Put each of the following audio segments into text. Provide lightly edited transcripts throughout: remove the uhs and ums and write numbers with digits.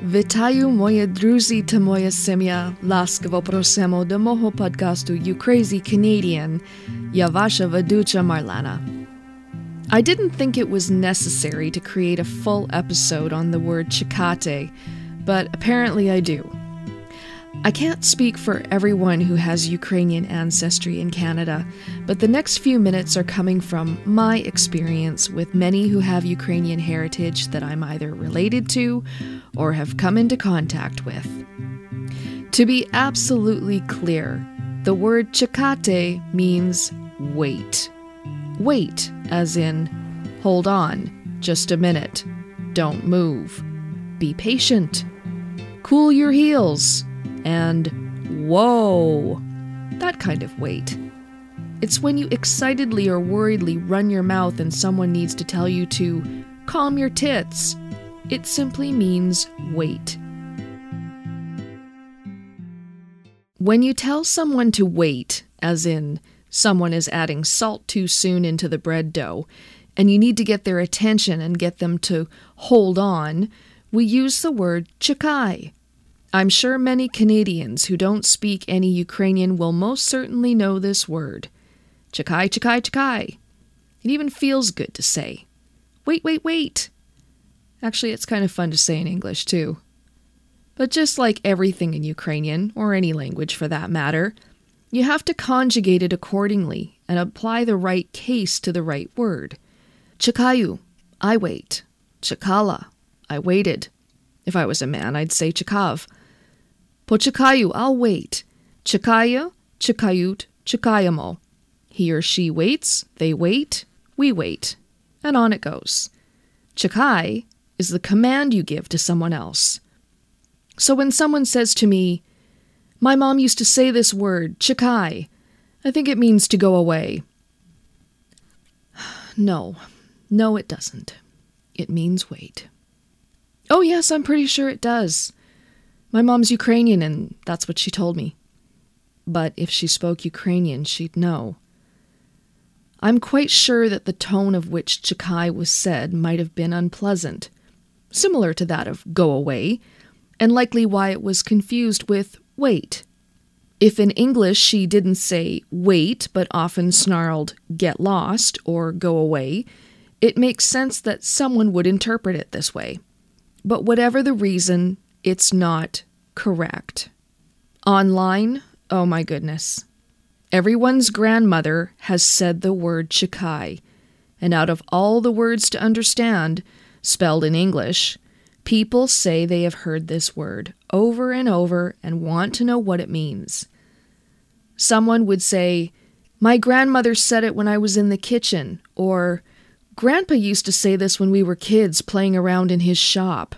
Вітаю, мої друзі та моя сім'я. Ласкаво просимо до мого подкасту You Crazy Canadian. Я ваша ведуча Marlana. I didn't think it was necessary to create a full episode on the word chikate, but apparently I do. I can't speak for everyone who has Ukrainian ancestry in Canada, but the next few minutes are coming from my experience with many who have Ukrainian heritage that I'm either related to or have come into contact with. To be absolutely clear, the word chikate means wait. Wait, as in, hold on, just a minute, don't move, be patient, cool your heels, and whoa, that kind of wait. It's when you excitedly or worriedly run your mouth and someone needs to tell you to calm your tits. It simply means wait. When you tell someone to wait, as in someone is adding salt too soon into the bread dough, and you need to get their attention and get them to hold on, we use the word чекай. I'm sure many Canadians who don't speak any Ukrainian will most certainly know this word. Чекай, чекай, чекай. It even feels good to say. Wait, wait, wait. Actually, it's kind of fun to say in English, too. But just like everything in Ukrainian, or any language for that matter, you have to conjugate it accordingly and apply the right case to the right word. Чекаю, I wait. Чекала, I waited. If I was a man, I'd say чекав. Почекаю, I'll wait. Чекає, чекають, чекаємо. He or she waits, they wait, we wait. And on it goes. Чекай is the command you give to someone else. So when someone says to me, my mom used to say this word, чекай, I think it means to go away. No, it doesn't. It means wait. Oh yes, I'm pretty sure it does. My mom's Ukrainian and that's what she told me. But if she spoke Ukrainian, she'd know. I'm quite sure that the tone of which чекай was said might have been unpleasant, similar to that of go away, and likely why it was confused with wait. If in English she didn't say wait, but often snarled get lost or go away, it makes sense that someone would interpret it this way. But whatever the reason, it's not correct. Online, oh my goodness. Everyone's grandmother has said the word чекай, and out of all the words to understand, spelled in English, people say they have heard this word over and over and want to know what it means. Someone would say, my grandmother said it when I was in the kitchen, or Grandpa used to say this when we were kids playing around in his shop.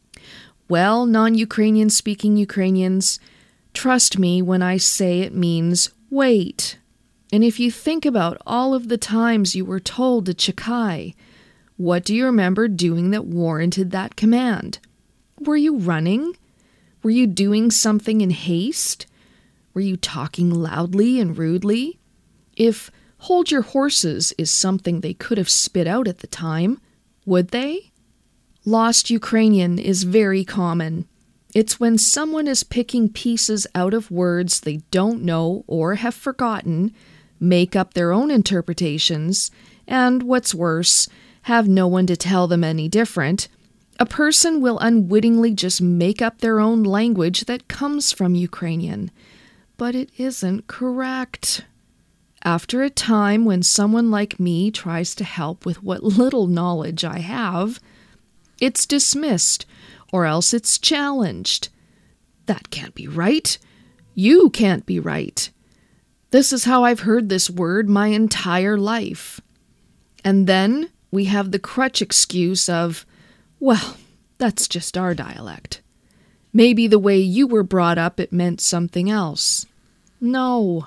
Well, non-Ukrainian speaking Ukrainians, trust me when I say it means wait. And if you think about all of the times you were told to чекай, what do you remember doing that warranted that command? Were you running? Were you doing something in haste? Were you talking loudly and rudely? If hold your horses is something they could have spit out at the time, would they? Lost Ukrainian is very common. It's when someone is picking pieces out of words they don't know or have forgotten, make up their own interpretations, and, what's worse, have no one to tell them any different. A person will unwittingly just make up their own language that comes from Ukrainian. But it isn't correct. After a time when someone like me tries to help with what little knowledge I have, it's dismissed, or else it's challenged. That can't be right. You can't be right. This is how I've heard this word my entire life. And then we have the crutch excuse of, well, that's just our dialect. Maybe the way you were brought up it meant something else. No,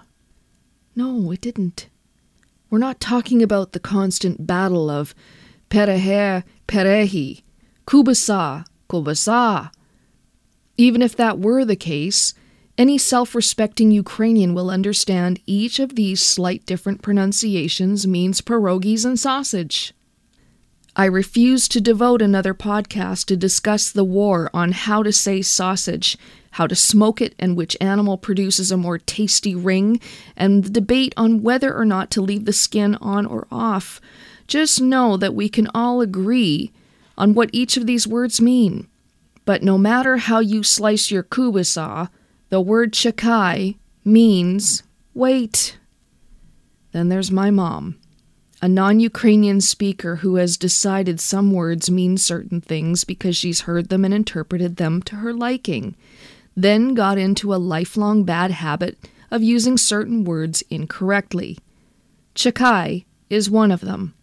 it didn't. We're not talking about the constant battle of perehe, perehi, kubasa, kubasa. Even if that were the case, any self-respecting Ukrainian will understand each of these slight different pronunciations means pierogies and sausage. I refuse to devote another podcast to discuss the war on how to say sausage, how to smoke it, and which animal produces a more tasty ring, and the debate on whether or not to leave the skin on or off. Just know that we can all agree on what each of these words mean. But no matter how you slice your kubasa, the word chakai means wait. Then there's my mom, a non-Ukrainian speaker who has decided some words mean certain things because she's heard them and interpreted them to her liking, then got into a lifelong bad habit of using certain words incorrectly. Chakai is one of them.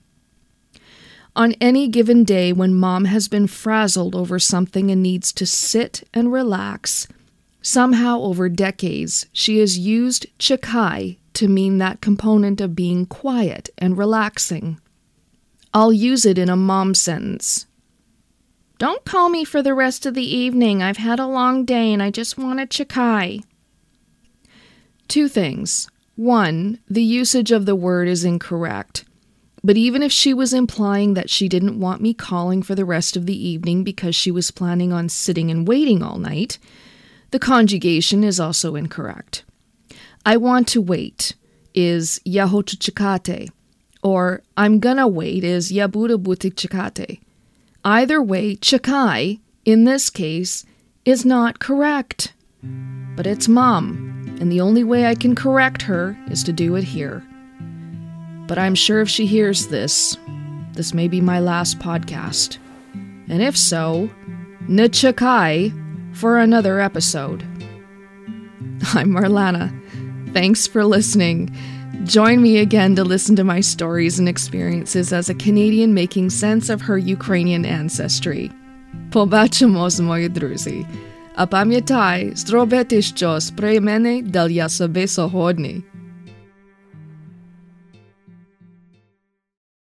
On any given day when Mom has been frazzled over something and needs to sit and relax, somehow over decades she has used chakai to mean that component of being quiet and relaxing. I'll use it in a mom sentence. Don't call me for the rest of the evening. I've had a long day and I just want a chakai. Two things. One, the usage of the word is incorrect. But even if she was implying that she didn't want me calling for the rest of the evening because she was planning on sitting and waiting all night, the conjugation is also incorrect. I want to wait is ya hochu chikate, or I'm gonna wait is ya budu butik chikate. Either way, chakai, in this case, is not correct. But it's Mom, and the only way I can correct her is to do it here. But I'm sure if she hears this may be my last podcast. And if so, na chakai for another episode. I'm Marlana. Thanks for listening. Join me again to listen to my stories and experiences as a Canadian making sense of her Ukrainian ancestry. Побачимось, мої друзі. А пам'ятай, зробити щось про мене для себе сьогодні.